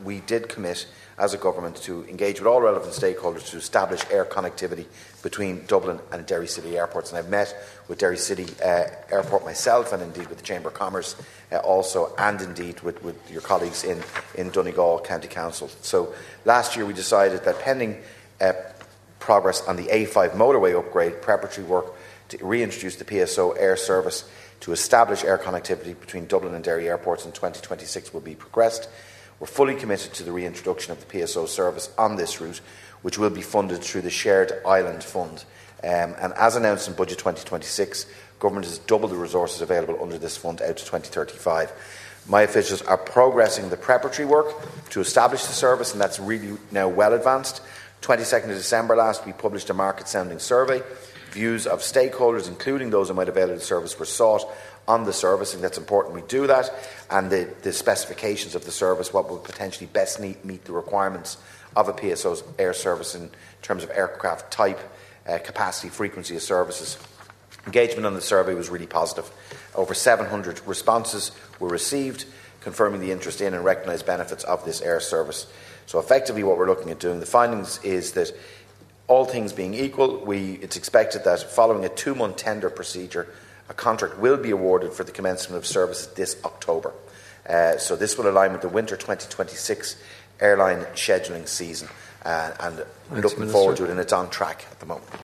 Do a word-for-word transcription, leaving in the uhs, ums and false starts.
we did commit as a government to engage with all relevant stakeholders to establish air connectivity between Dublin and Derry City airports. And I've met with Derry City uh, Airport myself, and indeed with the Chamber of Commerce uh, also, and indeed with, with your colleagues in, in Donegal County Council. So last year we decided that pending uh, progress on the A five motorway upgrade, preparatory work to reintroduce the P S O air service to establish air connectivity between Dublin and Derry airports in twenty twenty-six will be progressed. We're fully committed to the reintroduction of the P S O service on this route, which will be funded through the Shared Island Fund. Um, and as announced in Budget twenty twenty-six, Government has doubled the resources available under this fund out to twenty thirty-five. My officials are progressing the preparatory work to establish the service, and that's really now well advanced. twenty-second of December last, we published a market-sounding survey. Views of stakeholders, including those who might avail of the service, were sought on the service, and that's important we do that, and the, the specifications of the service, what would potentially best meet, meet the requirements of a P S O's air service in terms of aircraft type, uh, capacity, frequency of services. Engagement on the survey was really positive. Over seven hundred responses were received, confirming the interest in and recognised benefits of this air service. So effectively what we're looking at doing, the findings is that all things being equal, we, it's expected that following a two-month tender procedure, a contract will be awarded for the commencement of services this October. Uh, so this will align with the winter twenty twenty-six airline scheduling season, uh, and Thanks, looking Minister. forward to it, and it's on track at the moment.